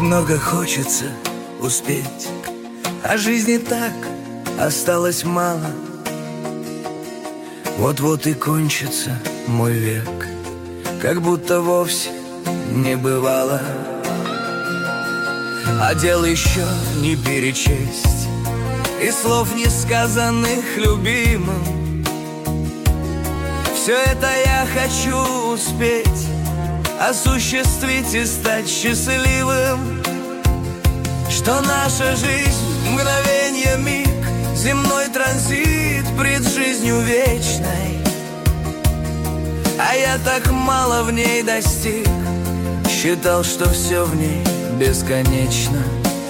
много хочется успеть, а жизни так осталось мало. Вот-вот и кончится мой век, как будто вовсе не бывало. А дел еще не перечесть, и слов не сказанных любимым. Все это я хочу успеть, осуществить и стать счастливым. Что наша жизнь — мгновенье, миг, земной транзит пред жизнью вечной. А я так мало в ней достиг, считал, что все в ней бесконечно.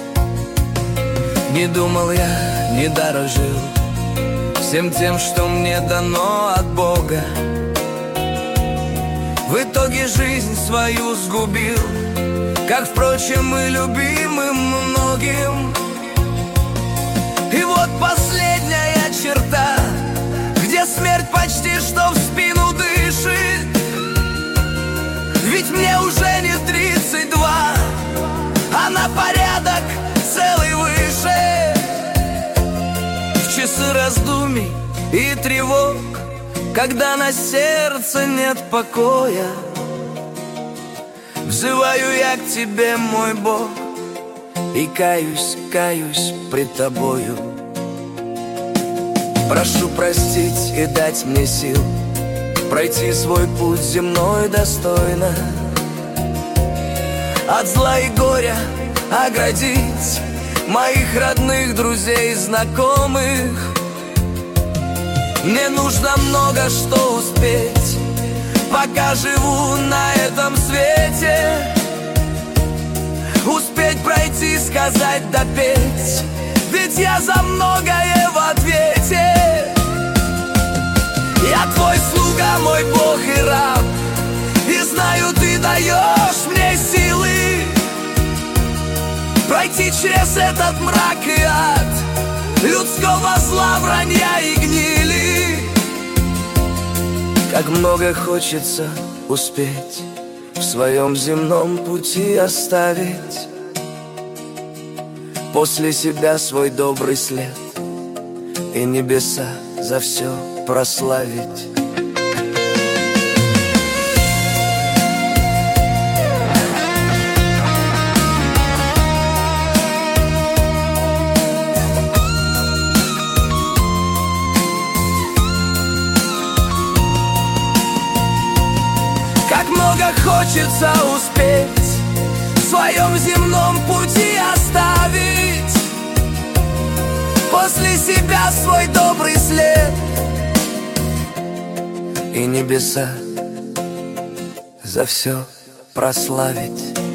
Не думал я, не дорожил всем тем, что мне дано от Бога. В итоге жизнь свою сгубил, как, впрочем, и любимым многим. И вот последняя черта, где смерть почти что в спину дышит. Ведь мне уже не 32, а на порядок целый выше. В часы раздумий и тревог, когда на сердце нет покоя, взываю я к тебе, мой Бог, и каюсь, каюсь пред тобою. Прошу простить и дать мне сил пройти свой путь земной достойно, от зла и горя оградить моих родных, друзей, знакомых. Мне нужно много что успеть, пока живу на этом свете. Успеть пройти, сказать, допеть, ведь я за многое в ответе. Я твой слуга, мой Бог и раб, и знаю, ты даешь мне силы пройти через этот мрак и ад людского зла, вранья и гнили. Как много хочется успеть в своем земном пути оставить после себя свой добрый след и небеса за все прославить. Как много хочется успеть в своем земном пути оставить после себя свой добрый след и небеса за все прославить.